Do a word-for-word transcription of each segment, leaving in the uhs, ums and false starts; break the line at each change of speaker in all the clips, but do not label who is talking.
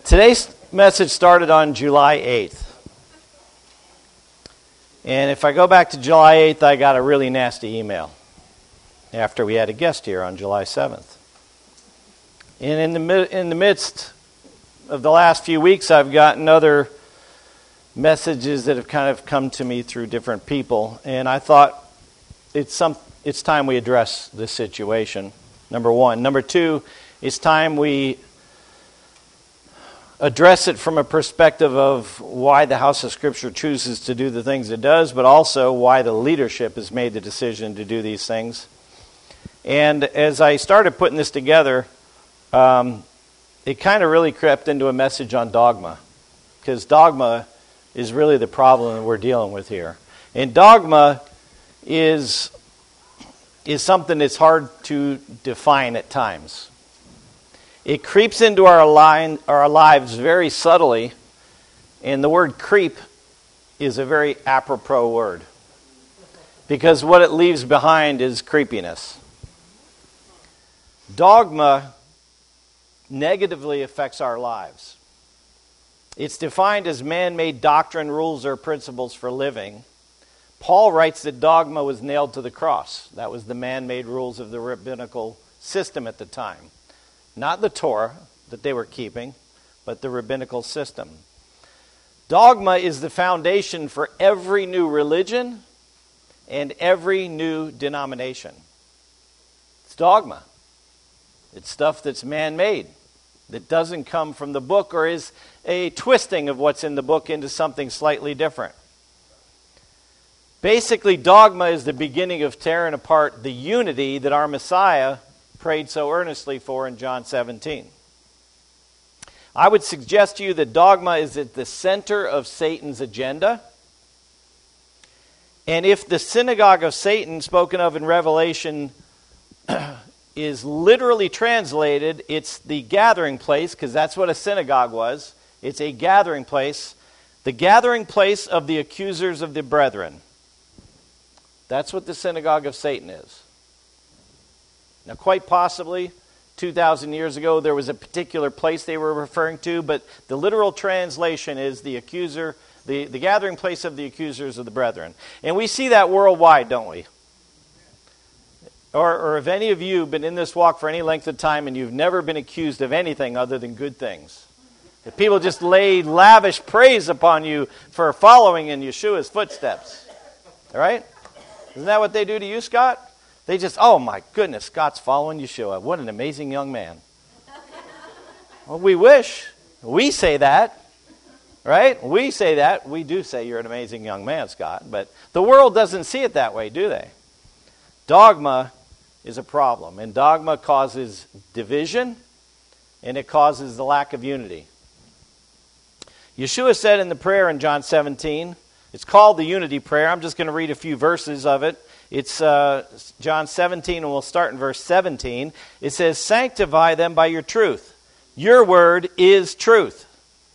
Today's message started on July eighth. And if I go back to July eighth, I got a really nasty email after we had a guest here on July seventh. And in the mi- in the midst of the last few weeks, I've gotten other messages that have kind of come to me through different people. And I thought it's some it's time we address this situation, number one. Number two, it's time we address it from a perspective of why the House of Scripture chooses to do the things it does, but also why the leadership has made the decision to do these things. And as I started putting this together, um, it kind of really crept into a message on dogma, because dogma is really the problem that we're dealing with here. And dogma is is something that's hard to define at times. It creeps into our line, our lives very subtly, and the word creep is a very apropos word, because what it leaves behind is creepiness. Dogma negatively affects our lives. It's defined as man-made doctrine, rules, or principles for living. Paul writes that dogma was nailed to the cross. That was the man-made rules of the rabbinical system at the time. Not the Torah that they were keeping, but the rabbinical system. Dogma is the foundation for every new religion and every new denomination. It's dogma. It's stuff that's man-made, that doesn't come from the book or is a twisting of what's in the book into something slightly different. Basically, dogma is the beginning of tearing apart the unity that our Messiah prayed so earnestly for in John seventeen. I would suggest to you that dogma is at the center of Satan's agenda. And if the synagogue of Satan spoken of in Revelation is literally translated, it's the gathering place, because that's what a synagogue was. It's a gathering place. The gathering place of the accusers of the brethren. That's what the synagogue of Satan is. Now, quite possibly, two thousand years ago, there was a particular place they were referring to, but the literal translation is the accuser, the, the gathering place of the accusers of the brethren. And we see that worldwide, don't we? Or, or have any of you been in this walk for any length of time and you've never been accused of anything other than good things? That people just lay lavish praise upon you for following in Yeshua's footsteps. All right? Isn't that what they do to you, Scott? They just, oh my goodness, Scott's following Yeshua. What an amazing young man. Well, we wish. We say that, right? We say that. We do say you're an amazing young man, Scott. But the world doesn't see it that way, do they? Dogma is a problem. And dogma causes division, and it causes the lack of unity. Yeshua said in the prayer in John seventeen, it's called the unity prayer. I'm just going to read a few verses of it. It's uh, John seventeen, and we'll start in verse seventeen. It says, sanctify them by your truth. Your word is truth.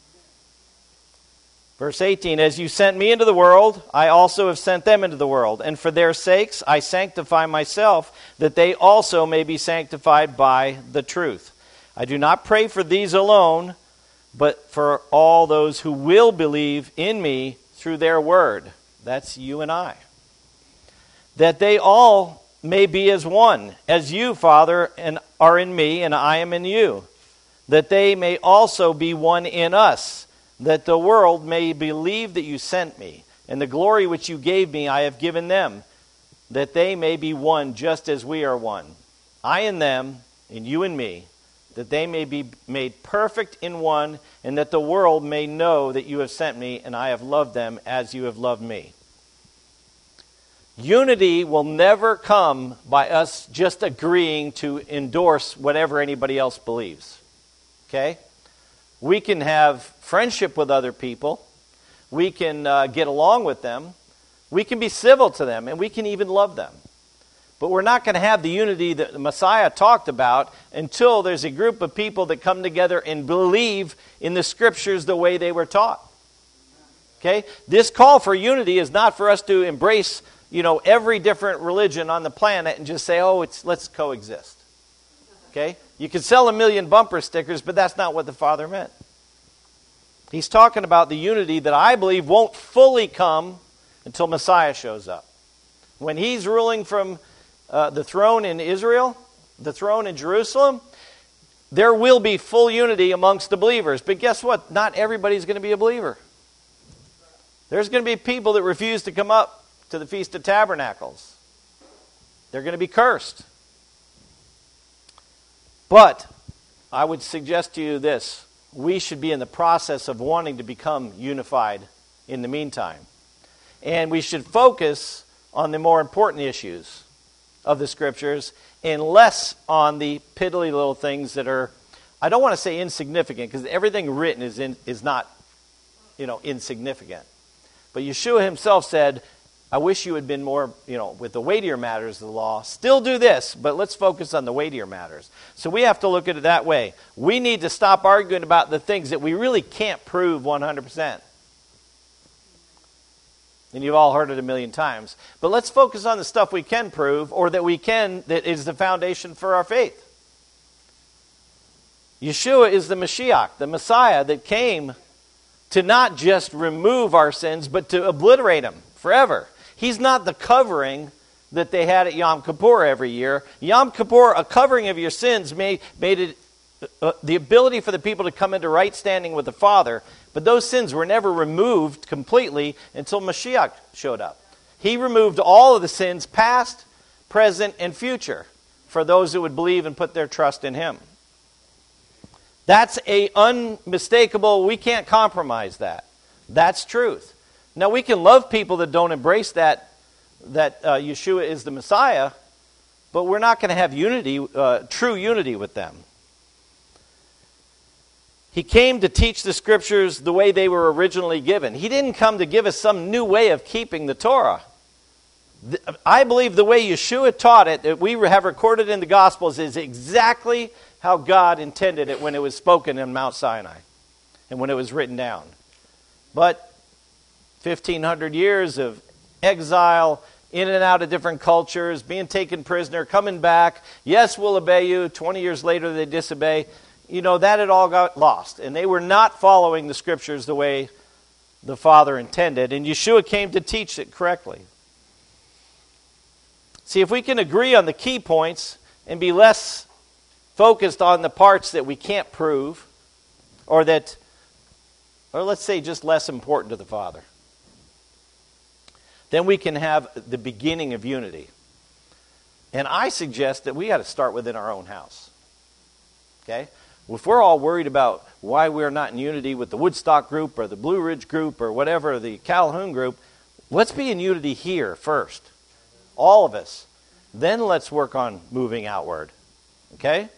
Verse eighteen, as you sent me into the world, I also have sent them into the world. And for their sakes I sanctify myself, that they also may be sanctified by the truth. I do not pray for these alone, but for all those who will believe in me through their word. That's you and I. That they all may be as one, as you, Father, and are in me, and I am in you. That they may also be one in us, that the world may believe that you sent me, and the glory which you gave me I have given them, that they may be one just as we are one. I in them, and you in me, that they may be made perfect in one, and that the world may know that you have sent me, and I have loved them as you have loved me. Unity will never come by us just agreeing to endorse whatever anybody else believes. Okay? We can have friendship with other people. We can uh, get along with them. We can be civil to them, and we can even love them. But we're not going to have the unity that the Messiah talked about until there's a group of people that come together and believe in the Scriptures the way they were taught. Okay? This call for unity is not for us to embrace, you know, every different religion on the planet and just say, oh, it's let's coexist. Okay? You can sell a million bumper stickers, but that's not what the Father meant. He's talking about the unity that I believe won't fully come until Messiah shows up. When he's ruling from uh, the throne in Israel, the throne in Jerusalem, there will be full unity amongst the believers. But guess what? Not everybody's going to be a believer. There's going to be people that refuse to come up to the Feast of Tabernacles. They're going to be cursed. But I would suggest to you this. We should be in the process of wanting to become unified in the meantime. And we should focus on the more important issues of the Scriptures and less on the piddly little things that are, I don't want to say insignificant, because everything written is in, is not, you know, insignificant. But Yeshua himself said, I wish you had been more, you know, with the weightier matters of the law. Still do this, but let's focus on the weightier matters. So we have to look at it that way. We need to stop arguing about the things that we really can't prove one hundred percent. And you've all heard it a million times. But let's focus on the stuff we can prove, or that we can, that is the foundation for our faith. Yeshua is the Mashiach, the Messiah that came to not just remove our sins, but to obliterate them forever. He's not the covering that they had at Yom Kippur every year. Yom Kippur, a covering of your sins, made, made it uh, the ability for the people to come into right standing with the Father. But those sins were never removed completely until Mashiach showed up. He removed all of the sins, past, present, and future, for those who would believe and put their trust in Him. That's a unmistakable, we can't compromise that. That's truth. Now, we can love people that don't embrace that, that uh, Yeshua is the Messiah, but we're not going to have unity, uh, true unity with them. He came to teach the Scriptures the way they were originally given. He didn't come to give us some new way of keeping the Torah. I believe the way Yeshua taught it, that we have recorded in the Gospels, is exactly how God intended it when it was spoken in Mount Sinai and when it was written down. But fifteen hundred years of exile, in and out of different cultures, being taken prisoner, coming back. Yes, we'll obey you. twenty years later, they disobey. You know, that had all got lost. And they were not following the Scriptures the way the Father intended. And Yeshua came to teach it correctly. See, if we can agree on the key points and be less focused on the parts that we can't prove, or that, or let's say just less important to the Father, then we can have the beginning of unity. And I suggest that we got to start within our own house. Okay? If we're all worried about why we're not in unity with the Woodstock group or the Blue Ridge group or whatever, the Calhoun group, let's be in unity here first. All of us. Then let's work on moving outward. Okay?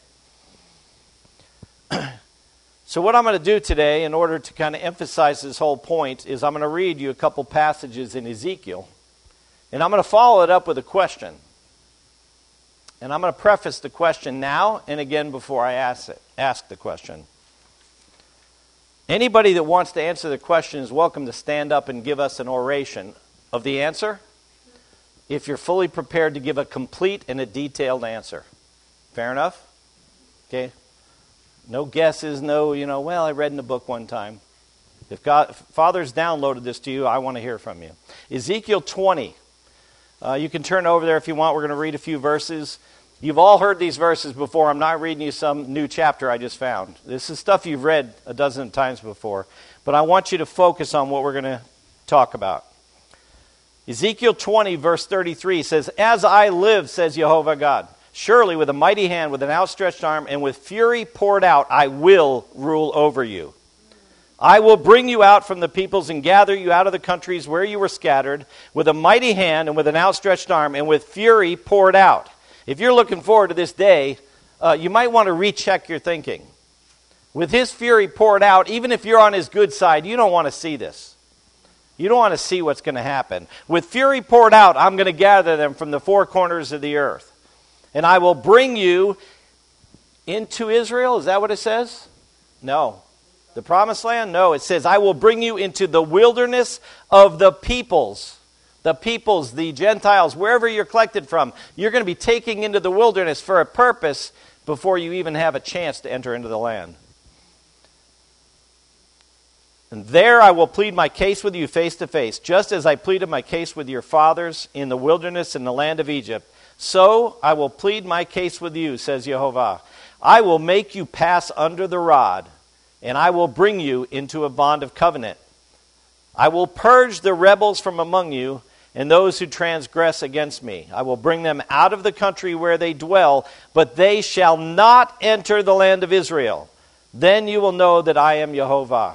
So what I'm going to do today, in order to kind of emphasize this whole point, is I'm going to read you a couple passages in Ezekiel. And I'm going to follow it up with a question. And I'm going to preface the question now and again before I ask it, ask the question. Anybody that wants to answer the question is welcome to stand up and give us an oration of the answer, if you're fully prepared to give a complete and a detailed answer. Fair enough? Okay. No guesses, no, you know, well, I read in the book one time. If God, if Father's downloaded this to you, I want to hear from you. Ezekiel twenty. Uh, you can turn over there if you want. We're going to read a few verses. You've all heard these verses before. I'm not reading you some new chapter I just found. This is stuff you've read a dozen times before. But I want you to focus on what we're going to talk about. Ezekiel twenty, verse thirty-three says, "As I live, says Jehovah God, surely with a mighty hand, with an outstretched arm, and with fury poured out, I will rule over you. I will bring you out from the peoples and gather you out of the countries where you were scattered, with a mighty hand and with an outstretched arm, and with fury poured out." If you're looking forward to this day, uh, you might want to recheck your thinking. With His fury poured out, even if you're on His good side, you don't want to see this. You don't want to see what's going to happen. With fury poured out, I'm going to gather them from the four corners of the earth. And I will bring you into Israel. Is that what it says? No. The promised land? No. It says, I will bring you into the wilderness of the peoples. The peoples, the Gentiles, wherever you're collected from. You're going to be taking into the wilderness for a purpose before you even have a chance to enter into the land. And there I will plead my case with you face to face, just as I pleaded my case with your fathers in the wilderness in the land of Egypt. So I will plead my case with you, says Jehovah. I will make you pass under the rod, and I will bring you into a bond of covenant. I will purge the rebels from among you, and those who transgress against me. I will bring them out of the country where they dwell, but they shall not enter the land of Israel. Then you will know that I am Jehovah.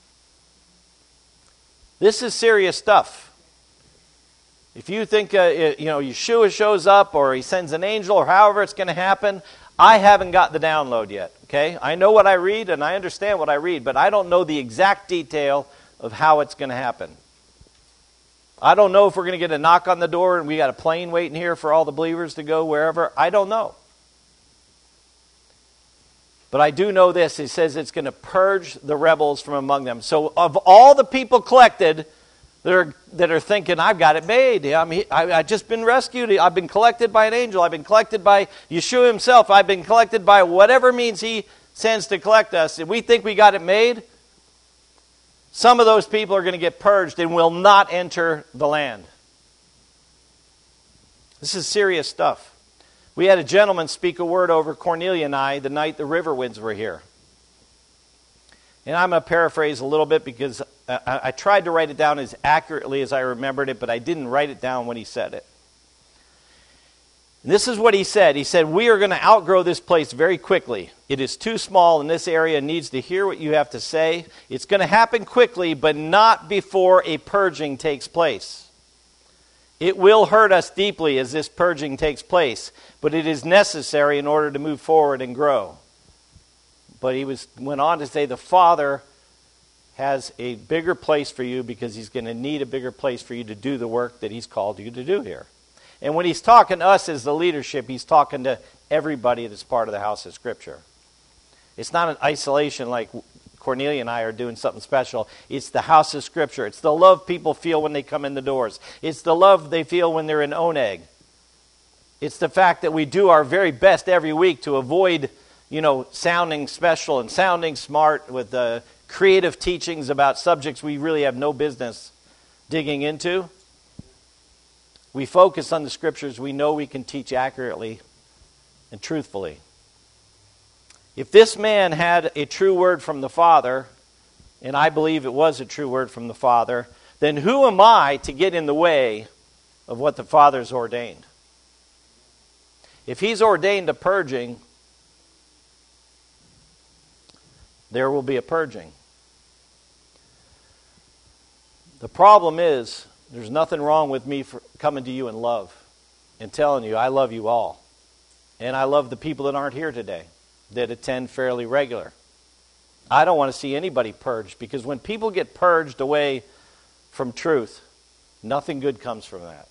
This is serious stuff. If you think, uh, you know, Yeshua shows up or he sends an angel or however it's going to happen, I haven't got the download yet, okay? I know what I read and I understand what I read, but I don't know the exact detail of how it's going to happen. I don't know if we're going to get a knock on the door and we got a plane waiting here for all the believers to go wherever. I don't know. But I do know this. It says it's going to purge the rebels from among them. So of all the people collected that are, that are thinking, I've got it made. I'm, I, I've just been rescued. I've been collected by an angel. I've been collected by Yeshua himself. I've been collected by whatever means he sends to collect us. And we think we got it made. Some of those people are going to get purged and will not enter the land. This is serious stuff. We had a gentleman speak a word over Cornelia and I the night the river winds were here. And I'm going to paraphrase a little bit because I, I tried to write it down as accurately as I remembered it, but I didn't write it down when he said it. And this is what he said. He said, we are going to outgrow this place very quickly. It is too small and this area needs to hear what you have to say. It's going to happen quickly, but not before a purging takes place. It will hurt us deeply as this purging takes place, but it is necessary in order to move forward and grow. But he was went on to say the Father has a bigger place for you because he's going to need a bigger place for you to do the work that he's called you to do here. And when he's talking to us as the leadership, he's talking to everybody that's part of the house of Scripture. It's not an isolation like Cornelia and I are doing something special. It's the house of Scripture. It's the love people feel when they come in the doors. It's the love they feel when they're in Oneg. It's the fact that we do our very best every week to avoid, you know, sounding special and sounding smart with uh, creative teachings about subjects we really have no business digging into. We focus on the Scriptures we know we can teach accurately and truthfully. If this man had a true word from the Father, and I believe it was a true word from the Father, then who am I to get in the way of what the Father's ordained? If he's ordained a purging, there will be a purging. The problem is, there's nothing wrong with me for coming to you in love and telling you I love you all. And I love the people that aren't here today, that attend fairly regular. I don't want to see anybody purged, because when people get purged away from truth, nothing good comes from that.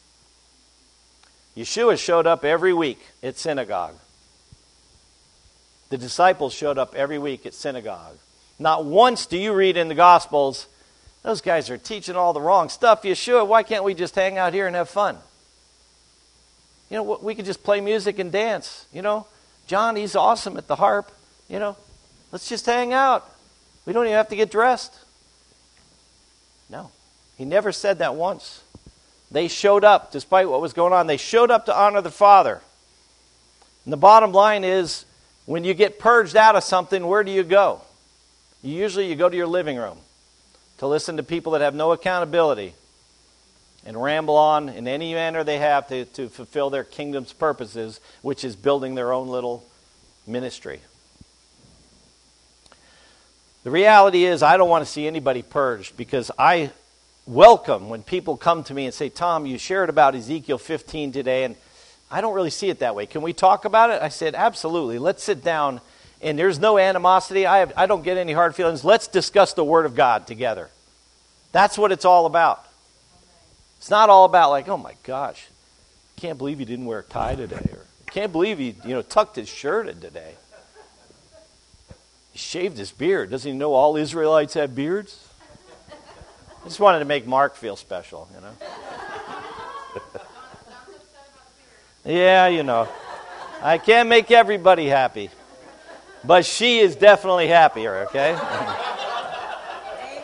Yeshua showed up every week at synagogue. The disciples showed up every week at synagogue. Not once do you read in the Gospels, those guys are teaching all the wrong stuff. Yeshua, why can't we just hang out here and have fun? You know, we could just play music and dance, you know. John, he's awesome at the harp. You know, let's just hang out. We don't even have to get dressed. No, he never said that once. They showed up despite what was going on. They showed up to honor the Father. And the bottom line is, when you get purged out of something, where do you go? You usually you go to your living room to listen to people that have no accountability and ramble on in any manner they have to, to fulfill their kingdom's purposes, which is building their own little ministry. The reality is, I don't want to see anybody purged, because I welcome when people come to me and say, Tom, you shared about Ezekiel fifteen today, and I don't really see it that way. Can we talk about it? I said, absolutely. Let's sit down, and there's no animosity. I have, I don't get any hard feelings. Let's discuss the Word of God together. That's what it's all about. It's not all about like, oh my gosh, I can't believe he didn't wear a tie today, or I can't believe he, you know, tucked his shirt in today. He shaved his beard. Doesn't he know all Israelites have beards? I just wanted to make Mark feel special, you know. Yeah, you know. I can't make everybody happy. But she is definitely happier, okay?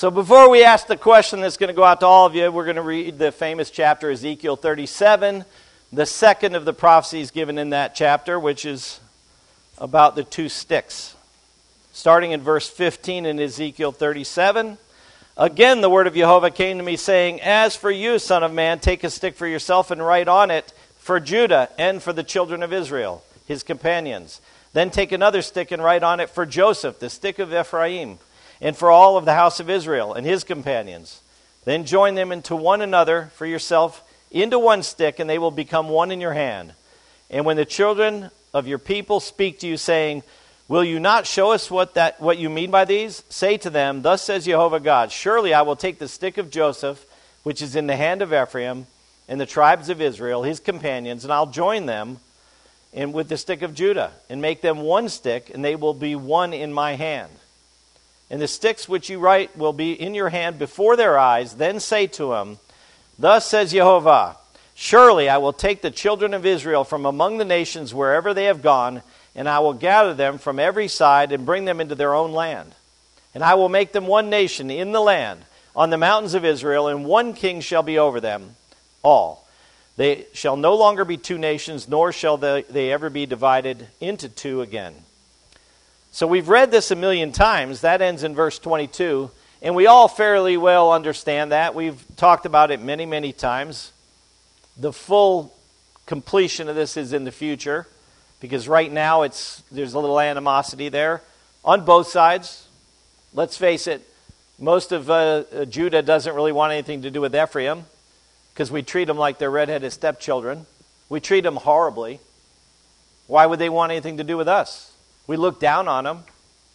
So before we ask the question that's going to go out to all of you, we're going to read the famous chapter, Ezekiel thirty-seven, the second of the prophecies given in that chapter, which is about the two sticks. Starting in verse fifteen in Ezekiel thirty-seven, again the word of Jehovah came to me, saying, As for you, son of man, take a stick for yourself and write on it, for Judah and for the children of Israel, his companions. Then take another stick and write on it for Joseph, the stick of Ephraim, and for all of the house of Israel and his companions. Then join them into one another for yourself into one stick, and they will become one in your hand. And when the children of your people speak to you, saying, Will you not show us what that what you mean by these? Say to them, Thus says Jehovah God, Surely I will take the stick of Joseph, which is in the hand of Ephraim, and the tribes of Israel, his companions, and I'll join them in with the stick of Judah, and make them one stick, and they will be one in my hand. And the sticks which you write will be in your hand before their eyes. Then say to them, Thus says Jehovah, Surely I will take the children of Israel from among the nations wherever they have gone, and I will gather them from every side and bring them into their own land. And I will make them one nation in the land, on the mountains of Israel, and one king shall be over them all. They shall no longer be two nations, nor shall they, they ever be divided into two again. So we've read this a million times. That ends in verse twenty-two. And we all fairly well understand that. We've talked about it many, many times. The full completion of this is in the future, because right now it's there's a little animosity there on both sides. Let's face it, most of uh, Judah doesn't really want anything to do with Ephraim, because we treat them like they're redheaded stepchildren. We treat them horribly. Why would they want anything to do with us? We look down on them.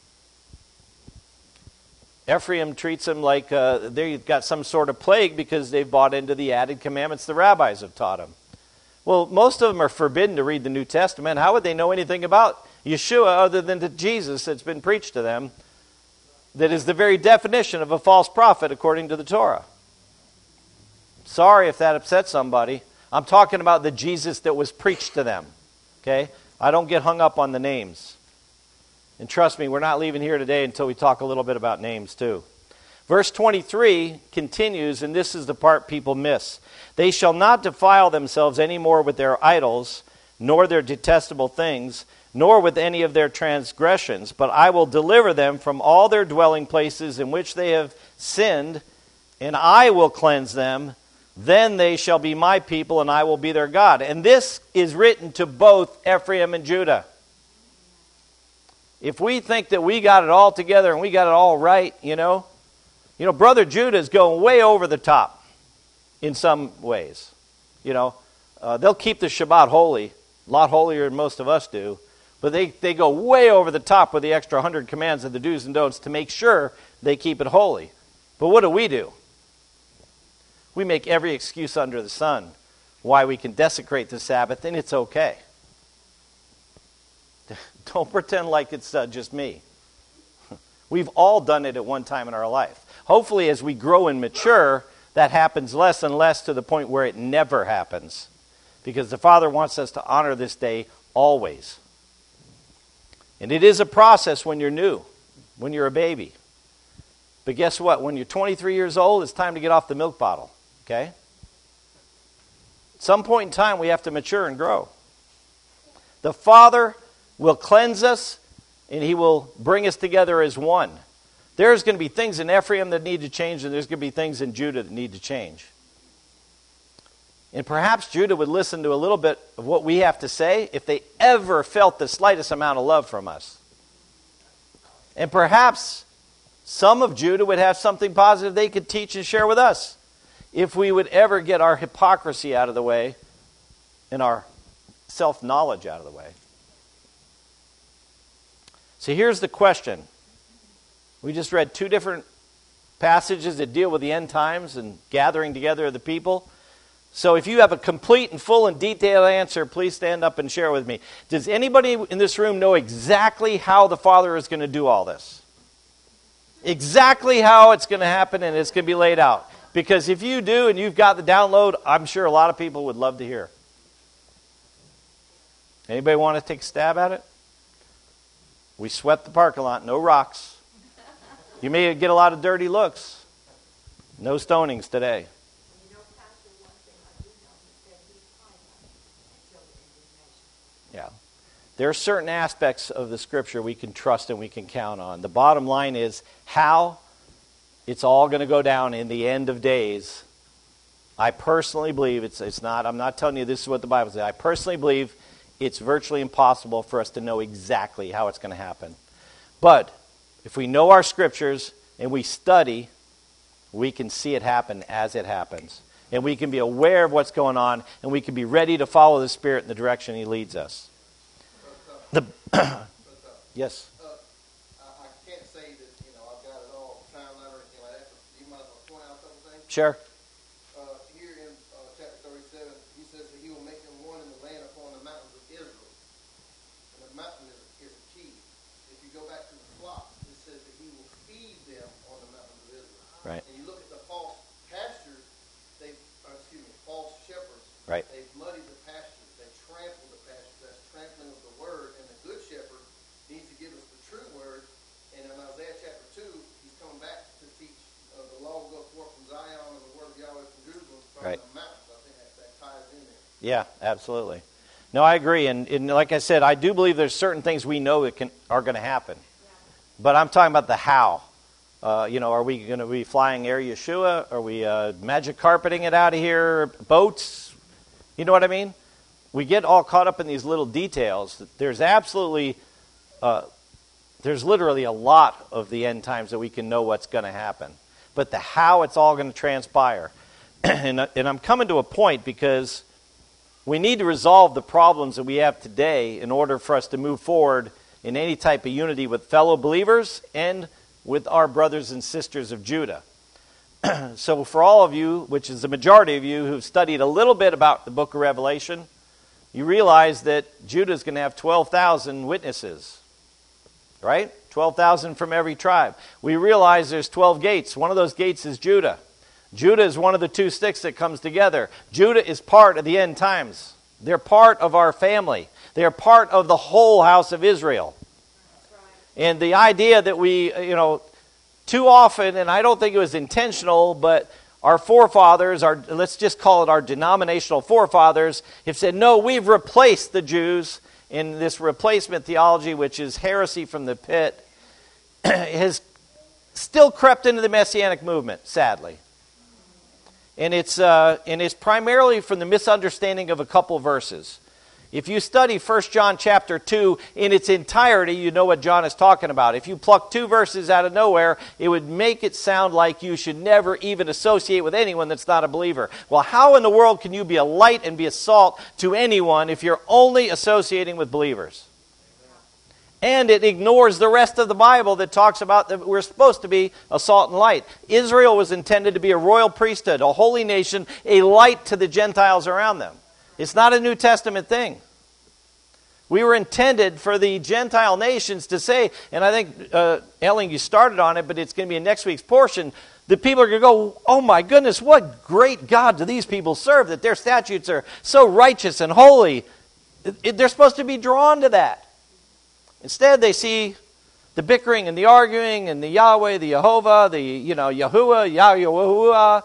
Ephraim treats them like uh, they've got some sort of plague because they've bought into the added commandments the rabbis have taught them. Well, most of them are forbidden to read the New Testament. How would they know anything about Yeshua other than the Jesus that's been preached to them, that is the very definition of a false prophet according to the Torah? Sorry if that upsets somebody. I'm talking about the Jesus that was preached to them. Okay? I don't get hung up on the names. And trust me, we're not leaving here today until we talk a little bit about names too. Verse twenty-three continues, and this is the part people miss. They shall not defile themselves any more with their idols, nor their detestable things, nor with any of their transgressions, but I will deliver them from all their dwelling places in which they have sinned, and I will cleanse them. Then they shall be my people, and I will be their God. And this is written to both Ephraim and Judah. If we think that we got it all together and we got it all right, you know, you know, Brother Judah is going way over the top in some ways. You know, uh, they'll keep the Shabbat holy, a lot holier than most of us do, but they, they go way over the top with the extra hundred commands of the do's and don'ts to make sure they keep it holy. But what do we do? We make every excuse under the sun why we can desecrate the Sabbath, and it's okay. Don't pretend like it's uh, just me. We've all done it at one time in our life. Hopefully, as we grow and mature, that happens less and less to the point where it never happens. Because the Father wants us to honor this day always. And it is a process when you're new, when you're a baby. But guess what? When you're twenty-three years old, it's time to get off the milk bottle. Okay? At some point in time, we have to mature and grow. The Father will cleanse us, and He will bring us together as one. There's going to be things in Ephraim that need to change, and there's going to be things in Judah that need to change. And perhaps Judah would listen to a little bit of what we have to say if they ever felt the slightest amount of love from us. And perhaps some of Judah would have something positive they could teach and share with us if we would ever get our hypocrisy out of the way and our self-knowledge out of the way. So here's the question. We just read two different passages that deal with the end times and gathering together of the people. So if you have a complete and full and detailed answer, please stand up and share with me. Does anybody in this room know exactly how the Father is going to do all this? Exactly how it's going to happen, and it's going to be laid out. Because if you do and you've got the download, I'm sure a lot of people would love to hear. Anybody want to take a stab at it? We swept the parking lot, no rocks. You may get a lot of dirty looks. No stonings today.
You know, Pastor, one thing I do know is that he finalized until the indignation.
Yeah. There are certain aspects of the Scripture we can trust and we can count on. The bottom line is how it's all going to go down in the end of days. I personally believe, it's it's not, I'm not telling you this is what the Bible says. I personally believe it's virtually impossible for us to know exactly how it's going to happen. But if we know our Scriptures and we study, we can see it happen as it happens. And we can be aware of what's going on, and we can be ready to follow the Spirit in the direction He leads us. The yes.
Uh, I, I can't say that, you know, I've got it all timeline or anything like that, but you might as well point out a couple things.
Sure.
Uh, here in uh, chapter thirty-seven, he says that he will make them one in the land upon the mountains of Israel. And the mountain is, is a key. If you go back to the flocks, it says that he will feed them on the mountains of Israel.
Right.
And you look at the false pastures, they, uh, excuse me, false shepherds.
Right.
They've muddied the pastures. They trample the pastures. That's trampling of the word. And the good shepherd needs to give us the true word. And in Isaiah chapter two, he's coming back to teach uh, the law will go forth from Zion and the word of Yahweh from Jerusalem from
Right.
the mountains. I think that, that ties in there.
Yeah, absolutely. No, I agree. And, and like I said, I do believe there's certain things we know that can are going to happen. But I'm talking about the how. Uh, you know, are we going to be flying Air Yeshua? Are we uh, magic carpeting it out of here? Boats? You know what I mean? We get all caught up in these little details. There's absolutely, uh, there's literally a lot of the end times that we can know what's going to happen. But the how it's all going to transpire. and, and I'm coming to a point because we need to resolve the problems that we have today in order for us to move forward in any type of unity with fellow believers and with our brothers and sisters of Judah. So for all of you, which is the majority of you who've studied a little bit about the book of Revelation, you realize that Judah is going to have twelve thousand witnesses, right? twelve thousand from every tribe. We realize there's twelve gates. One of those gates is Judah. Judah is one of the two sticks that comes together. Judah is part of the end times. They're part of our family. They are part of the whole house of Israel. And the idea that we, you know, too often, and I don't think it was intentional, but our forefathers, our let's just call it our denominational forefathers, have said, no, we've replaced the Jews in this replacement theology, which is heresy from the pit, has still crept into the Messianic movement, sadly. And it's, uh, and it's primarily from the misunderstanding of a couple verses. If you study First John chapter two in its entirety, you know what John is talking about. If you pluck two verses out of nowhere, it would make it sound like you should never even associate with anyone that's not a believer. Well, how in the world can you be a light and be a salt to anyone if you're only associating with believers? And it ignores the rest of the Bible that talks about that we're supposed to be a salt and light. Israel was intended to be a royal priesthood, a holy nation, a light to the Gentiles around them. It's not a New Testament thing. We were intended for the Gentile nations to say, and I think, uh, Elling, you started on it, but it's going to be in next week's portion, that people are going to go, oh my goodness, what great God do these people serve, that their statutes are so righteous and holy. It, it, they're supposed to be drawn to that. Instead, they see the bickering and the arguing and the Yahweh, the Jehovah, the, you know, Yahuwah, Yahuwah,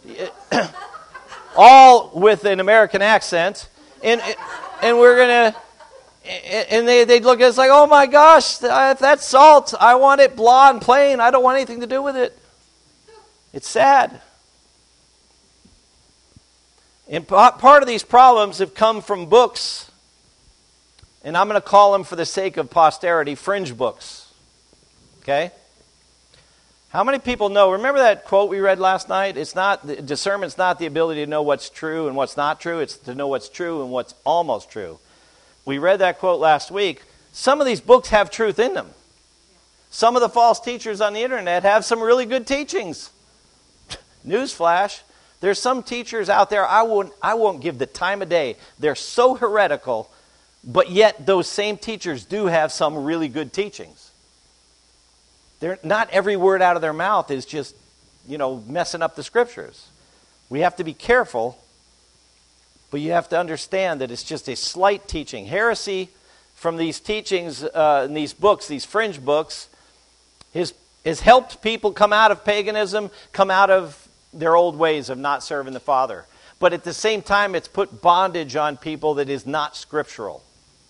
all with an American accent, and and we're gonna, and they they look at us like, oh my gosh, if that's salt, I want it blah and plain. I don't want anything to do with it. It's sad. And part of these problems have come from books, and I'm going to call them, for the sake of posterity, fringe books. Okay. How many people know, remember that quote we read last night? It's not, discernment's not the ability to know what's true and what's not true. It's to know what's true and what's almost true. We read that quote last week. Some of these books have truth in them. Some of the false teachers on the internet have some really good teachings. Newsflash. There's some teachers out there I won't, I won't give the time of day. They're so heretical, but yet those same teachers do have some really good teachings. They're, not every word out of their mouth is just, you know, messing up the scriptures. We have to be careful, but you have to understand that it's just a slight teaching. Heresy from these teachings uh, in these books, these fringe books, has, has helped people come out of paganism, come out of their old ways of not serving the Father. But at the same time, it's put bondage on people that is not scriptural.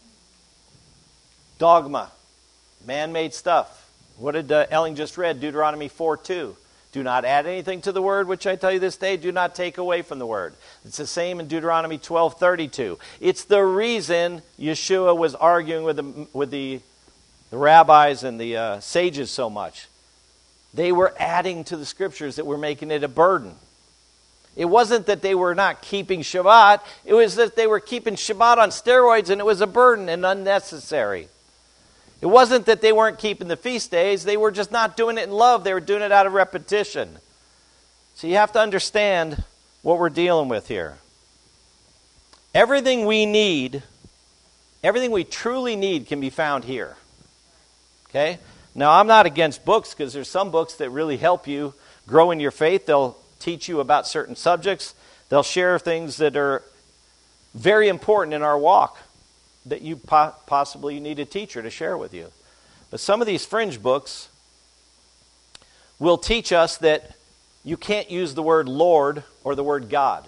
Dogma, man-made stuff. What did uh, Elling just read? Deuteronomy four two. Do not add anything to the word, which I tell you this day. Do not take away from the word. It's the same in Deuteronomy twelve thirty-two. It's the reason Yeshua was arguing with the, with the, the rabbis and the uh, sages so much. They were adding to the scriptures that were making it a burden. It wasn't that they were not keeping Shabbat. It was that they were keeping Shabbat on steroids, and it was a burden and unnecessary. It wasn't that they weren't keeping the feast days. They were just not doing it in love. They were doing it out of repetition. So you have to understand what we're dealing with here. Everything we need, everything we truly need can be found here. Okay? Now, I'm not against books, because there's some books that really help you grow in your faith. They'll teach you about certain subjects. They'll share things that are very important in our walk that you po- possibly need a teacher to share with you. But some of these fringe books will teach us that you can't use the word Lord or the word God.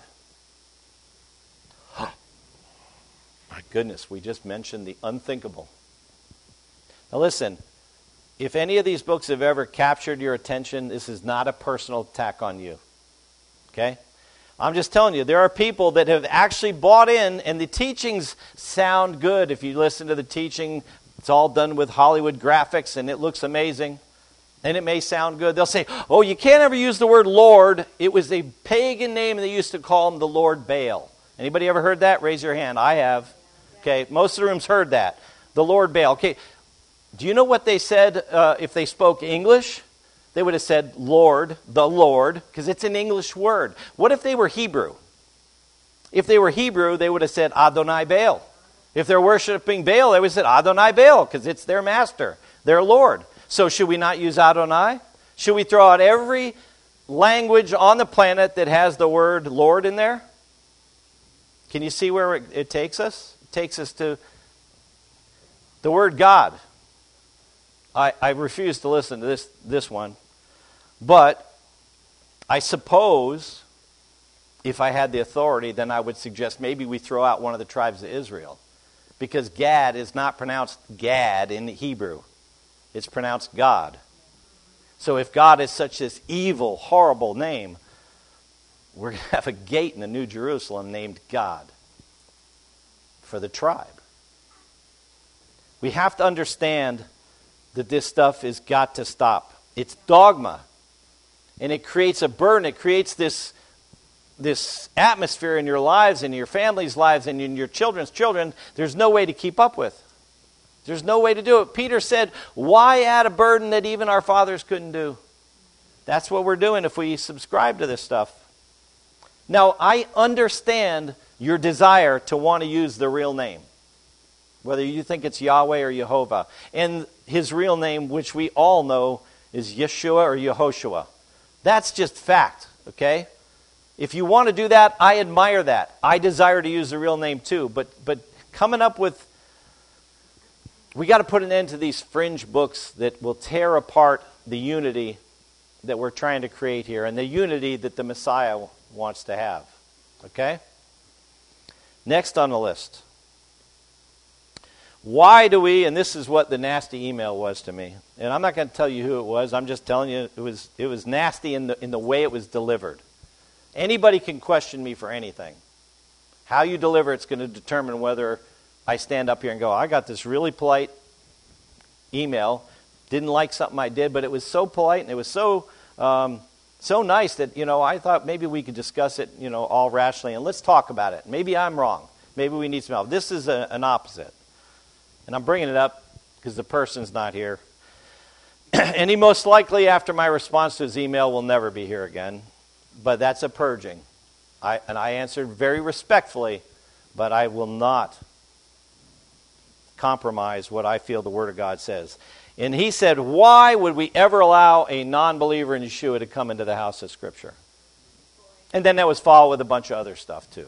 My goodness, we just mentioned the unthinkable. Now listen, if any of these books have ever captured your attention, this is not a personal attack on you. Okay? I'm just telling you, there are people that have actually bought in, and the teachings sound good. If you listen to the teaching, it's all done with Hollywood graphics, and it looks amazing. And it may sound good. They'll say, oh, you can't ever use the word Lord. It was a pagan name, and they used to call him the Lord Baal. Anybody ever heard that? Raise your hand. I have. Okay, most of the room's heard that. The Lord Baal. Okay, do you know what they said uh, if they spoke English? They would have said Lord, the Lord, because it's an English word. What if they were Hebrew? If they were Hebrew, they would have said Adonai Baal. If they're worshiping Baal, they would have said Adonai Baal, because it's their master, their Lord. So should we not use Adonai? Should we throw out every language on the planet that has the word Lord in there? Can you see where it, it takes us? It takes us to the word God. I, I refuse to listen to this, this one. But I suppose if I had the authority, then I would suggest maybe we throw out one of the tribes of Israel. Because Gad is not pronounced Gad in Hebrew. It's pronounced God. So if God is such this evil, horrible name, we're going to have a gate in the New Jerusalem named God for the tribe. We have to understand that this stuff has got to stop. It's dogma. And it creates a burden. It creates this, this atmosphere in your lives, and in your family's lives, and in your children's children. There's no way to keep up with. There's no way to do it. Peter said, why add a burden that even our fathers couldn't do? That's what we're doing if we subscribe to this stuff. Now, I understand your desire to want to use the real name, whether you think it's Yahweh or Jehovah. And his real name, which we all know, is Yeshua or Yehoshua. That's just fact, okay? If you want to do that, I admire that. I desire to use the real name too. But but coming up with, we got to put an end to these fringe books that will tear apart the unity that we're trying to create here, and the unity that the Messiah wants to have, okay? Next on the list. Why do we, and this is what the nasty email was to me, and I'm not going to tell you who it was, I'm just telling you it was it was nasty in the in the way it was delivered. Anybody can question me for anything. How you deliver it's going to determine whether I stand up here and go, I got this really polite email, didn't like something I did, but it was so polite and it was so um, so nice that, you know, I thought maybe we could discuss it, you know, all rationally, and let's talk about it. Maybe I'm wrong. Maybe we need some help. This is a, an opposite. And I'm bringing it up because the person's not here. And he most likely, after my response to his email, will never be here again. But that's a purging. I, and I answered very respectfully, but I will not compromise what I feel the Word of God says. And he said, why would we ever allow a non-believer in Yeshua to come into the house of Scripture? And then that was followed with a bunch of other stuff too.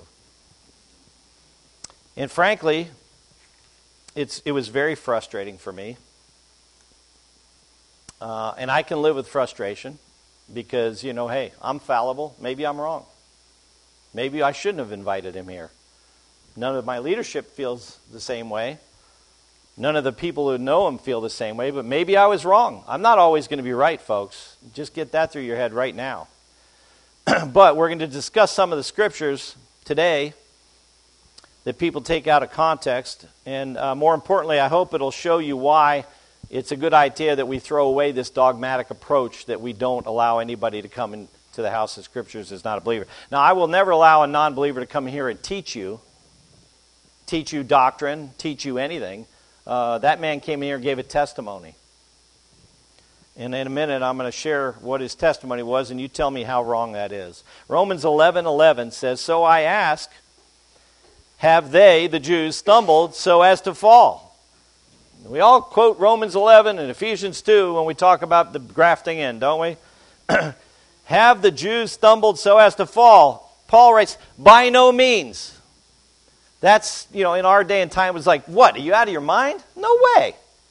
And frankly, It's, it was very frustrating for me. Uh, and I can live with frustration. because, you know, hey, I'm fallible. Maybe I'm wrong. Maybe I shouldn't have invited him here. None of my leadership feels the same way. None of the people who know him feel the same way, but maybe I was wrong. I'm not always going to be right, folks. Just get that through your head right now. But we're going to discuss some of the scriptures today that people take out of context. And uh, more importantly, I hope it'll show you why it's a good idea that we throw away this dogmatic approach that we don't allow anybody to come into the house of scriptures as not a believer. Now, I will never allow a non-believer to come here and teach you, teach you doctrine, teach you anything. Uh, that man came in here and gave a testimony. And in a minute, I'm going to share what his testimony was, and you tell me how wrong that is. Romans eleven eleven says, "So I ask, have they, the Jews, stumbled so as to fall?" We all quote Romans eleven and Ephesians two when we talk about the grafting in, don't we? Have the Jews stumbled so as to fall? Paul writes, by no means. That's, you know, in our day and time, it was like, what, are you out of your mind? No way.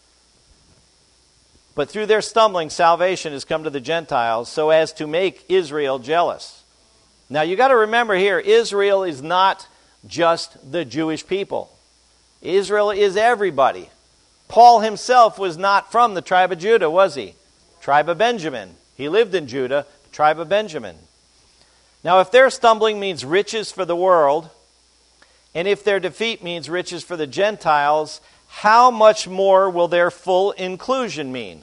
But through their stumbling, salvation has come to the Gentiles so as to make Israel jealous. Now, you got to remember here, Israel is not just the Jewish people. Israel is everybody. Paul himself was not from the tribe of Judah, was he? Tribe of Benjamin. He lived in Judah, tribe of Benjamin. Now, if their stumbling means riches for the world, and if their defeat means riches for the Gentiles, how much more will their full inclusion mean?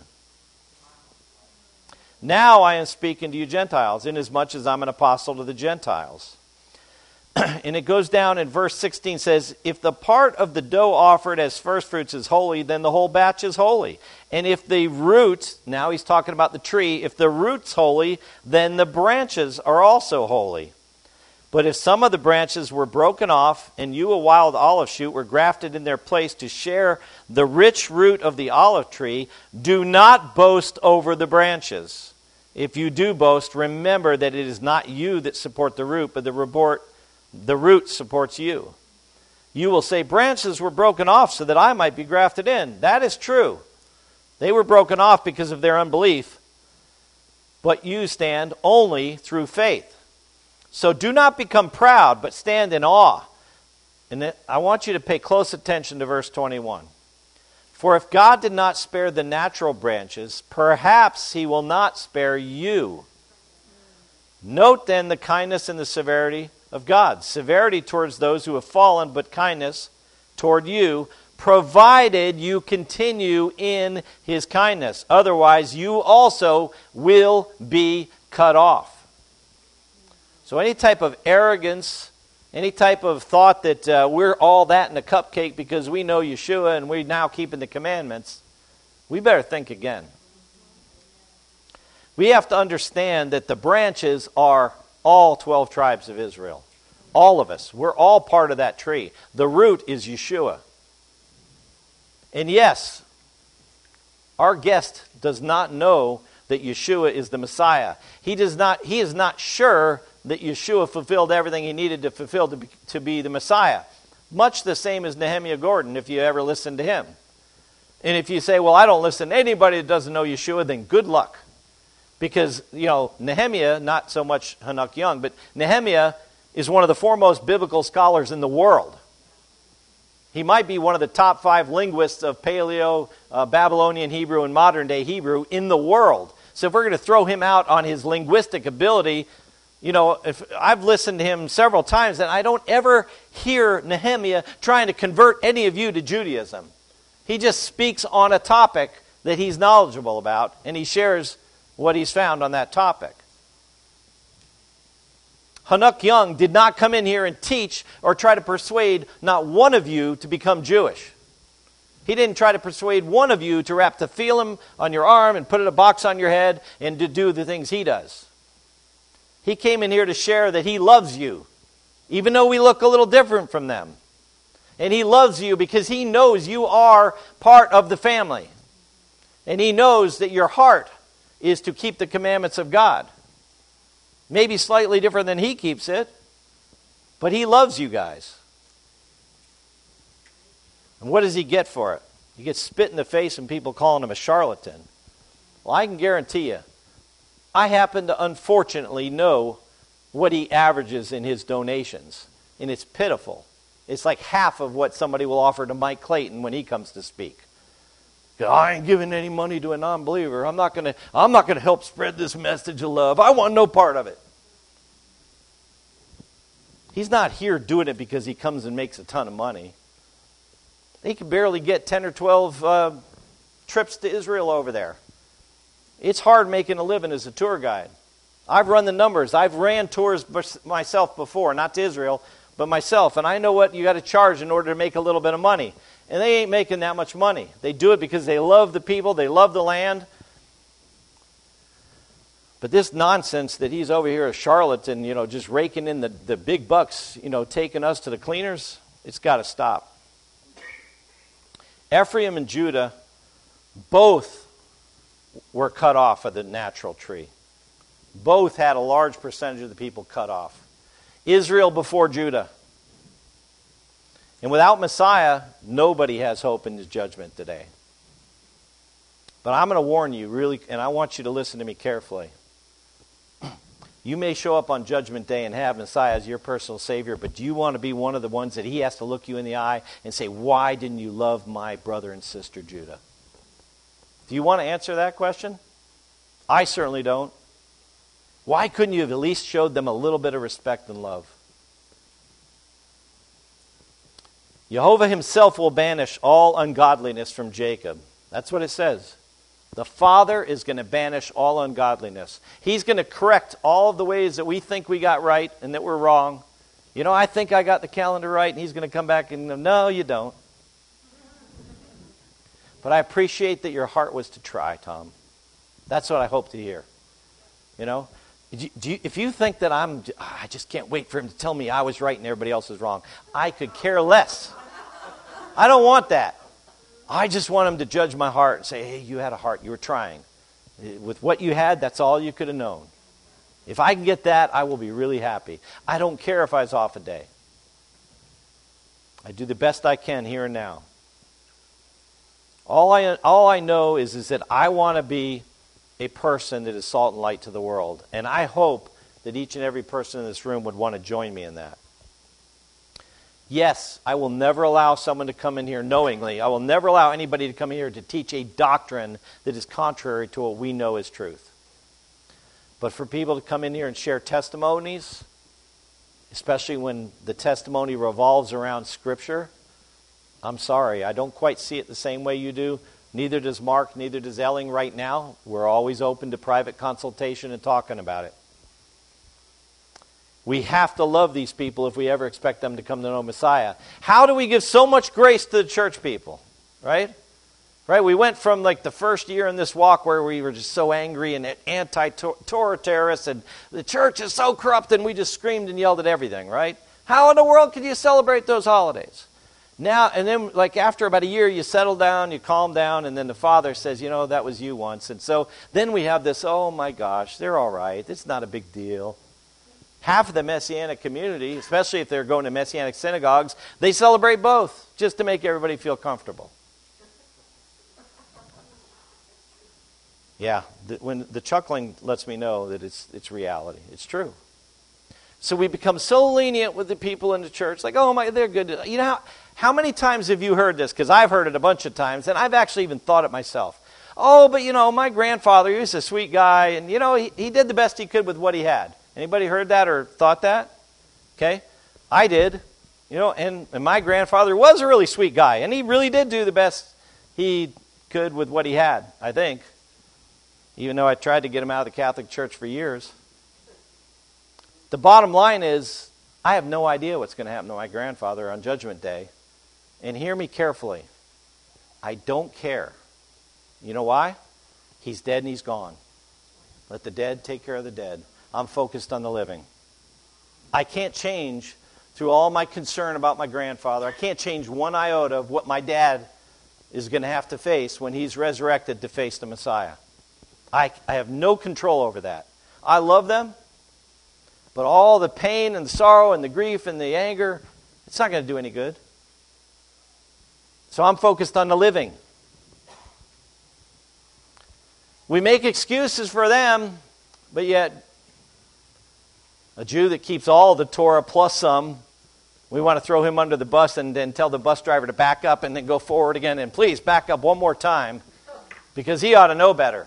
Now I am speaking to you Gentiles, inasmuch as I'm an apostle to the Gentiles. And it goes down in verse sixteen, says, if the part of the dough offered as firstfruits is holy, then the whole batch is holy. And if the root, now he's talking about the tree, if the root's holy, then the branches are also holy. But if some of the branches were broken off, and you, a wild olive shoot, were grafted in their place to share the rich root of the olive tree, do not boast over the branches. If you do boast, remember that it is not you that support the root, but the report The root supports you. You will say, branches were broken off so that I might be grafted in. That is true. They were broken off because of their unbelief. But you stand only through faith. So do not become proud, but stand in awe. And I want you to pay close attention to verse twenty-one. For if God did not spare the natural branches, perhaps he will not spare you. Note then the kindness and the severity of God. Severity towards those who have fallen, but kindness toward you, provided you continue in his kindness. Otherwise, you also will be cut off. So any type of arrogance, any type of thought that uh, we're all that in a cupcake because we know Yeshua and we're now keeping the commandments, we better think again. We have to understand that the branches are all twelve tribes of Israel. All of us. We're all part of that tree. The root is Yeshua. And yes, our guest does not know that Yeshua is the Messiah. He does not. He is not sure that Yeshua fulfilled everything he needed to fulfill to be, to be the Messiah. Much the same as Nehemiah Gordon, if you ever listen to him. And if you say, well, I don't listen to anybody that doesn't know Yeshua, then good luck. Because, you know, Nehemiah, not so much Hanuk Young, but Nehemiah is one of the foremost biblical scholars in the world. He might be one of the top five linguists of Paleo, uh, Babylonian Hebrew, and modern-day Hebrew in the world. So if we're going to throw him out on his linguistic ability, you know, if I've listened to him several times, and I don't ever hear Nehemiah trying to convert any of you to Judaism. He just speaks on a topic that he's knowledgeable about, and he shares what he's found on that topic. Hanuk Young did not come in here and teach or try to persuade not one of you to become Jewish. He didn't try to persuade one of you to wrap tefillin on your arm and put in a box on your head and to do the things he does. He came in here to share that he loves you, even though we look a little different from them. And he loves you because he knows you are part of the family. And he knows that your heart is to keep the commandments of God. Maybe slightly different than he keeps it, but he loves you guys. And what does he get for it? He gets spit in the face and people calling him a charlatan. Well, I can guarantee you, I happen to unfortunately know what he averages in his donations, and it's pitiful. It's like half of what somebody will offer to Mike Clayton when he comes to speak. I ain't giving any money to a non-believer. I'm not going to I'm not going to help spread this message of love. I want no part of it. He's not here doing it because he comes and makes a ton of money. He can barely get ten or twelve uh, trips to Israel over there. It's hard making a living as a tour guide. I've run the numbers. I've ran tours myself before, not to Israel, but myself. And I know what you got to charge in order to make a little bit of money. And they ain't making that much money. They do it because they love the people, they love the land. But this nonsense that he's over here a charlatan, you know, just raking in the, the big bucks, you know, taking us to the cleaners, it's got to stop. Ephraim and Judah both were cut off of the natural tree. Both had a large percentage of the people cut off. Israel before Judah. And without Messiah, nobody has hope in his judgment today. But I'm going to warn you really, and I want you to listen to me carefully. You may show up on Judgment Day and have Messiah as your personal Savior, but do you want to be one of the ones that he has to look you in the eye and say, why didn't you love my brother and sister Judah? Do you want to answer that question? I certainly don't. Why couldn't you have at least showed them a little bit of respect and love? Jehovah himself will banish all ungodliness from Jacob. That's what it says. The Father is going to banish all ungodliness. He's going to correct all of the ways that we think we got right and that we're wrong. You know, I think I got the calendar right, and he's going to come back and go, no, you don't. But I appreciate that your heart was to try, Tom. That's what I hope to hear. You know, do you, do you, if you think that I'm, I just can't wait for him to tell me I was right and everybody else is wrong, I could care less. I don't want that. I just want him to judge my heart and say, hey, you had a heart. You were trying. With what you had, that's all you could have known. If I can get that, I will be really happy. I don't care if I was off a day. I do the best I can here and now. All I, all I know is, is that I want to be a person that is salt and light to the world. And I hope that each and every person in this room would want to join me in that. Yes, I will never allow someone to come in here knowingly. I will never allow anybody to come here to teach a doctrine that is contrary to what we know is truth. But for people to come in here and share testimonies, especially when the testimony revolves around Scripture, I'm sorry, I don't quite see it the same way you do. Neither does Mark, neither does Elling right now. We're always open to private consultation and talking about it. We have to love these people if we ever expect them to come to know Messiah. How do we give so much grace to the church people? Right? Right? We went from like the first year in this walk where we were just so angry and anti-Torah terrorists and the church is so corrupt and we just screamed and yelled at everything, right? How in the world could you celebrate those holidays? Now, and then like after about a year, you settle down, you calm down, and then the Father says, you know, that was you once. And so then we have this, oh my gosh, they're all right. It's not a big deal. Half of the Messianic community, especially if they're going to Messianic synagogues, they celebrate both just to make everybody feel comfortable. Yeah, the, when the chuckling lets me know that it's it's reality. It's true. So we become so lenient with the people in the church, like, oh my, they're good. You know, how, how many times have you heard this? Because I've heard it a bunch of times, and I've actually even thought it myself. Oh, but you know, my grandfather, he was a sweet guy, and you know, he, he did the best he could with what he had. Anybody heard that or thought that? Okay. I did. You know, and, and my grandfather was a really sweet guy, and he really did do the best he could with what he had, I think. Even though I tried to get him out of the Catholic Church for years. The bottom line is, I have no idea what's going to happen to my grandfather on Judgment Day. And hear me carefully. I don't care. You know why? He's dead and he's gone. Let the dead take care of the dead. I'm focused on the living. I can't change through all my concern about my grandfather. I can't change one iota of what my dad is going to have to face when he's resurrected to face the Messiah. I, I have no control over that. I love them, but all the pain and the sorrow and the grief and the anger, it's not going to do any good. So I'm focused on the living. We make excuses for them, But yet, a Jew that keeps all the Torah plus some, we want to throw him under the bus and then tell the bus driver to back up and then go forward again. And please back up one more time because he ought to know better.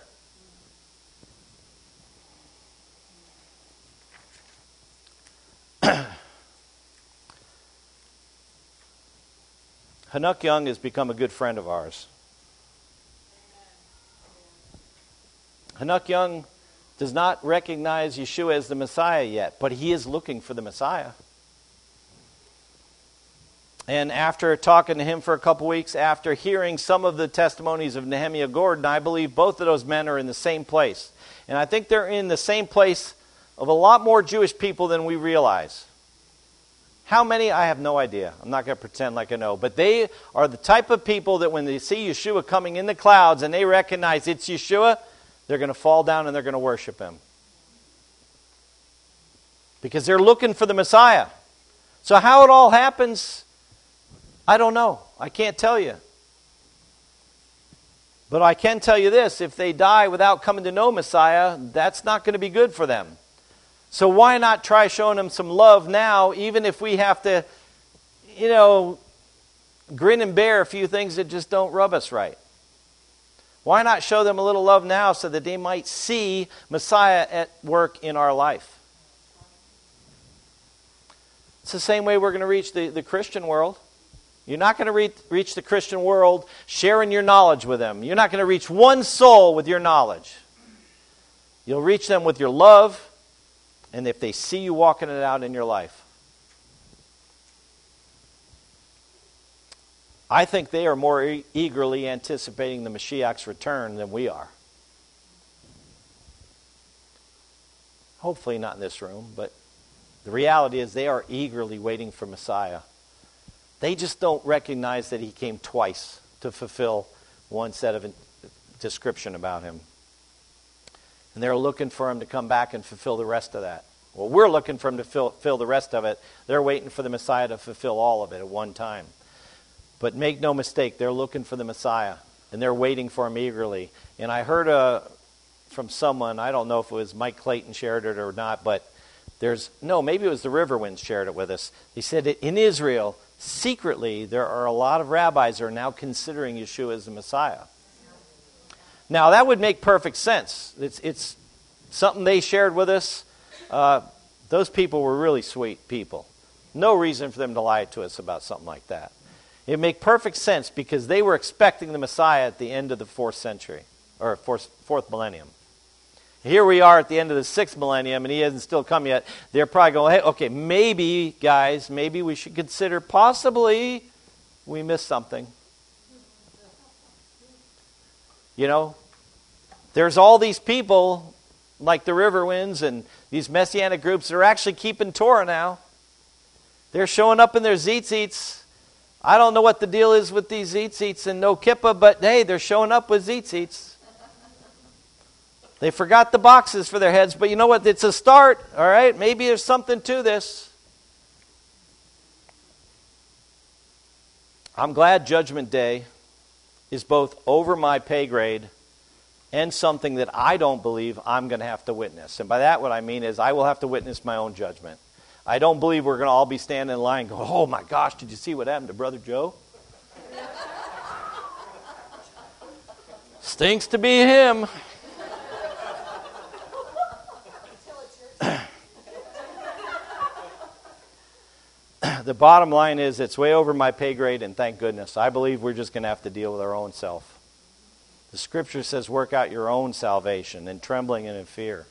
Hanuk Young has become a good friend of ours. Hanuk Young does not recognize Yeshua as the Messiah yet, but he is looking for the Messiah. And after talking to him for a couple weeks, after hearing some of the testimonies of Nehemiah Gordon, I believe both of those men are in the same place. And I think they're in the same place of a lot more Jewish people than we realize. How many? I have no idea. I'm not going to pretend like I know. But they are the type of people that when they see Yeshua coming in the clouds and they recognize it's Yeshua, they're going to fall down and they're going to worship him. Because they're looking for the Messiah. So how it all happens, I don't know. I can't tell you. But I can tell you this, if they die without coming to know Messiah, that's not going to be good for them. So why not try showing them some love now, even if we have to, you know, grin and bear a few things that just don't rub us right? Why not show them a little love now so that they might see Messiah at work in our life? It's the same way we're going to reach the, the Christian world. You're not going to reach, reach the Christian world sharing your knowledge with them. You're not going to reach one soul with your knowledge. You'll reach them with your love, and if they see you walking it out in your life. I think they are more e- eagerly anticipating the Mashiach's return than we are. Hopefully not in this room, but the reality is they are eagerly waiting for Messiah. They just don't recognize that he came twice to fulfill one set of description about him. And they're looking for him to come back and fulfill the rest of that. Well, we're looking for him to fill, fill the rest of it. They're waiting for the Messiah to fulfill all of it at one time. But make no mistake, they're looking for the Messiah. And they're waiting for him eagerly. And I heard uh, from someone, I don't know if it was Mike Clayton shared it or not, but there's, no, maybe it was the Riverwinds shared it with us. He said that in Israel, secretly, there are a lot of rabbis that are now considering Yeshua as the Messiah. Now, that would make perfect sense. It's, it's something they shared with us. Uh, those people were really sweet people. No reason for them to lie to us about something like that. It would make perfect sense because they were expecting the Messiah at the end of the fourth century, or fourth, fourth millennium. Here we are at the end of the sixth millennium, and he hasn't still come yet. They're probably going, hey, okay, maybe, guys, maybe we should consider possibly we missed something. You know, there's all these people like the Riverwinds and these Messianic groups that are actually keeping Torah now. They're showing up in their tzitzits. I don't know what the deal is with these tzitzits and no kippah, but hey, they're showing up with tzitzits. They forgot the boxes for their heads, but you know what? It's a start, all right? Maybe there's something to this. I'm glad Judgment Day is both over my pay grade and something that I don't believe I'm going to have to witness. And by that, what I mean is I will have to witness my own judgment. I don't believe we're going to all be standing in line going, oh my gosh, did you see what happened to Brother Joe? Stinks to be him. The bottom line is it's way over my pay grade, and thank goodness. I believe we're just going to have to deal with our own self. The Scripture says work out your own salvation in trembling and in fear.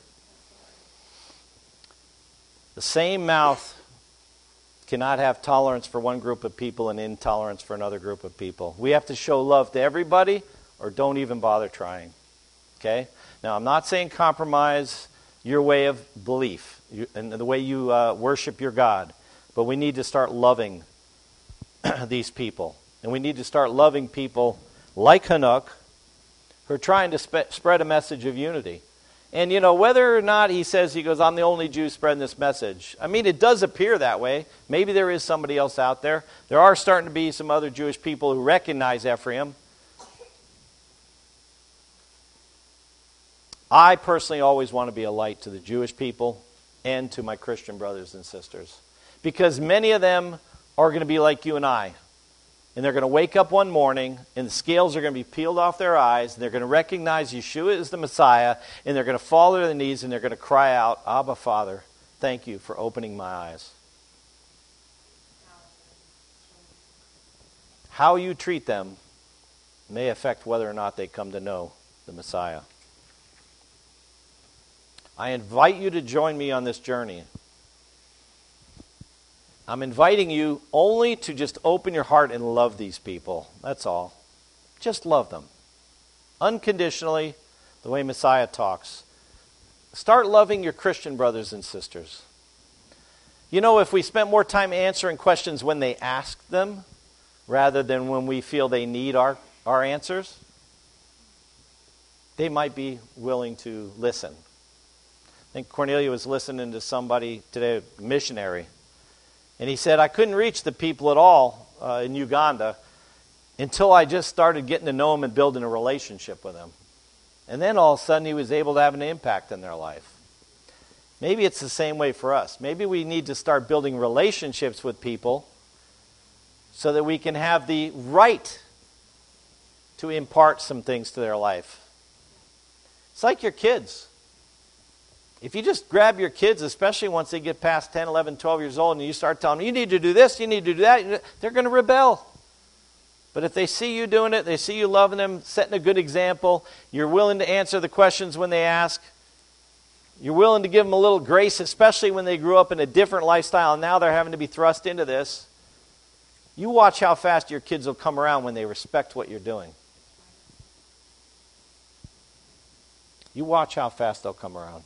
The same mouth cannot have tolerance for one group of people and intolerance for another group of people. We have to show love to everybody or don't even bother trying. Okay? Now, I'm not saying compromise your way of belief and the way you uh, worship your God. But we need to start loving these people. And we need to start loving people like Hanuk who are trying to spe- spread a message of unity. And, you know, whether or not he says, he goes, I'm the only Jew spreading this message. I mean, it does appear that way. Maybe there is somebody else out there. There are starting to be some other Jewish people who recognize Ephraim. I personally always want to be a light to the Jewish people and to my Christian brothers and sisters. Because many of them are going to be like you and I. And they're going to wake up one morning, and the scales are going to be peeled off their eyes, and they're going to recognize Yeshua is the Messiah, and they're going to fall to their knees, and they're going to cry out, Abba, Father, thank you for opening my eyes. How you treat them may affect whether or not they come to know the Messiah. I invite you to join me on this journey. I'm inviting you only to just open your heart and love these people. That's all. Just love them. Unconditionally, the way Messiah talks. Start loving your Christian brothers and sisters. You know, if we spent more time answering questions when they ask them, rather than when we feel they need our, our answers, they might be willing to listen. I think Cornelia was listening to somebody today, a missionary, and he said, I couldn't reach the people at all uh, in Uganda until I just started getting to know them and building a relationship with them. And then all of a sudden he was able to have an impact in their life. Maybe it's the same way for us. Maybe we need to start building relationships with people so that we can have the right to impart some things to their life. It's like your kids. If you just grab your kids, especially once they get past ten, eleven, twelve years old, and you start telling them, you need to do this, you need to do that, they're going to rebel. But if they see you doing it, they see you loving them, setting a good example, you're willing to answer the questions when they ask, you're willing to give them a little grace, especially when they grew up in a different lifestyle, and now they're having to be thrust into this, you watch how fast your kids will come around when they respect what you're doing. You watch how fast they'll come around.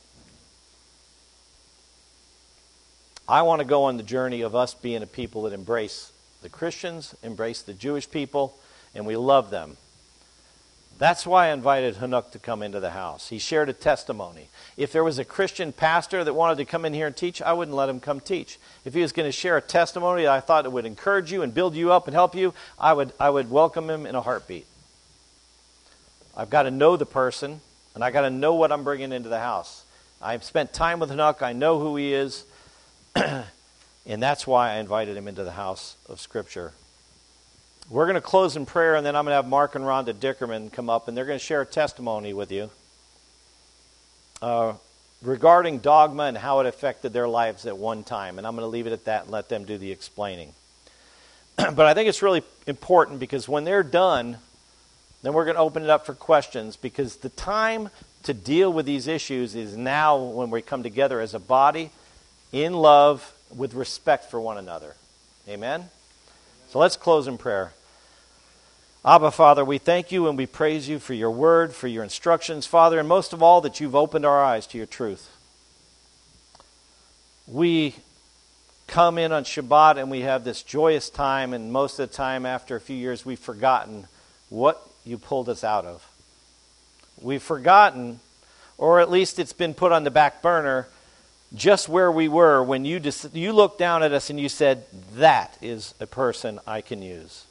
I want to go on the journey of us being a people that embrace the Christians, embrace the Jewish people, and we love them. That's why I invited Hanuk to come into the house. He shared a testimony. If there was a Christian pastor that wanted to come in here and teach, I wouldn't let him come teach. If he was going to share a testimony that I thought it would encourage you and build you up and help you, I would, I would welcome him in a heartbeat. I've got to know the person, and I've got to know what I'm bringing into the house. I've spent time with Hanuk. I know who he is. And that's why I invited him into the house of Scripture. We're going to close in prayer, and then I'm going to have Mark and Rhonda Dickerman come up, and they're going to share a testimony with you uh, regarding dogma and how it affected their lives at one time. And I'm going to leave it at that and let them do the explaining. But I think it's really important because when they're done, then we're going to open it up for questions, because the time to deal with these issues is now when we come together as a body, in love, with respect for one another. Amen? So let's close in prayer. Abba, Father, we thank you and we praise you for your word, for your instructions, Father, and most of all that you've opened our eyes to your truth. We come in on Shabbat and we have this joyous time, and most of the time after a few years we've forgotten what you pulled us out of. We've forgotten, or at least it's been put on the back burner, just where we were when you just, you looked down at us and you said, that is a person I can use.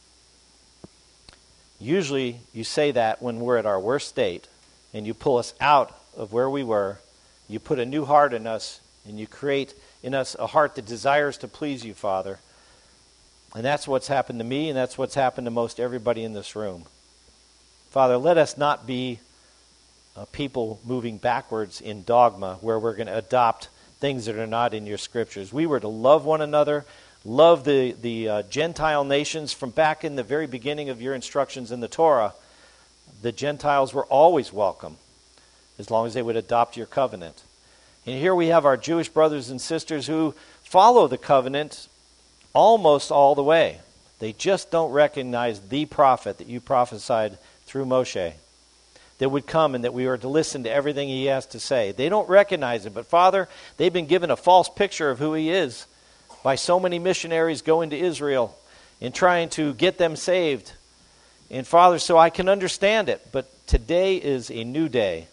Usually you say that when we're at our worst state and you pull us out of where we were, you put a new heart in us, and you create in us a heart that desires to please you, Father. And that's what's happened to me, and that's what's happened to most everybody in this room. Father, let us not be Uh, people moving backwards in dogma where we're going to adopt things that are not in your scriptures. We were to love one another, love the, the uh, Gentile nations. From back in the very beginning of your instructions in the Torah, the Gentiles were always welcome as long as they would adopt your covenant. And here we have our Jewish brothers and sisters who follow the covenant almost all the way. They just don't recognize the prophet that you prophesied through Moshe, that would come and that we are to listen to everything he has to say. They don't recognize it, but Father, they've been given a false picture of who he is by so many missionaries going to Israel and trying to get them saved. And Father, so I can understand it, but today is a new day.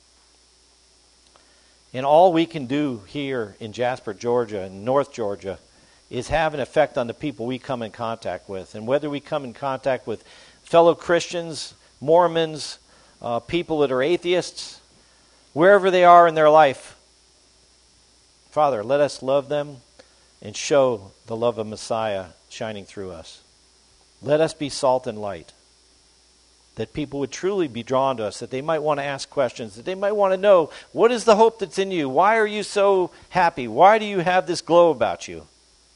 And all we can do here in Jasper, Georgia, and North Georgia, is have an effect on the people we come in contact with. And whether we come in contact with fellow Christians, Mormons, Uh, people that are atheists, wherever they are in their life. Father, let us love them and show the love of Messiah shining through us. Let us be salt and light, that people would truly be drawn to us, that they might want to ask questions, that they might want to know, what is the hope that's in you? Why are you so happy? Why do you have this glow about you?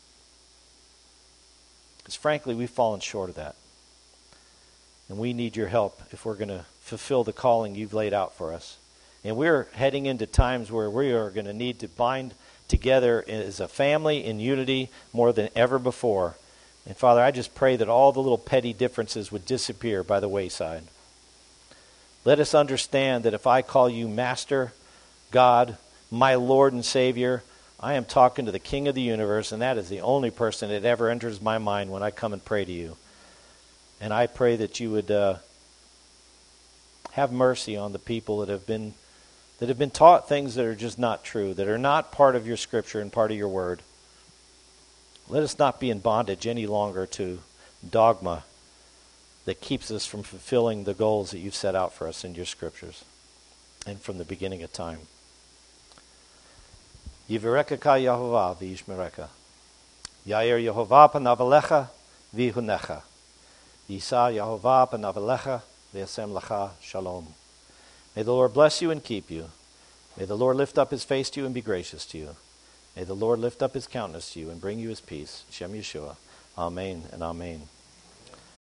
Because frankly, we've fallen short of that. And we need your help if we're going to fulfill the calling you've laid out for us. And we're heading into times where we are going to need to bind together as a family in unity more than ever before. And Father, I just pray that all the little petty differences would disappear by the wayside. Let us understand that if I call you Master, God, my Lord and Savior, I am talking to the King of the universe, and that is the only person that ever enters my mind when I come and pray to you. And I pray that you would uh, have mercy on the people that have been that have been taught things that are just not true, that are not part of your Scripture and part of your Word. Let us not be in bondage any longer to dogma that keeps us from fulfilling the goals that you've set out for us in your Scriptures and from the beginning of time. Yivareka ka Yehovah v'yishmereka. Yair Yehovah panav v'yihunecha. Yisa Yehovah panav v'yasem lecha shalom. May the Lord bless you and keep you. May the Lord lift up his face to you and be gracious to you. May the Lord lift up his countenance to you and bring you his peace. Shem Yeshua. Amen and amen.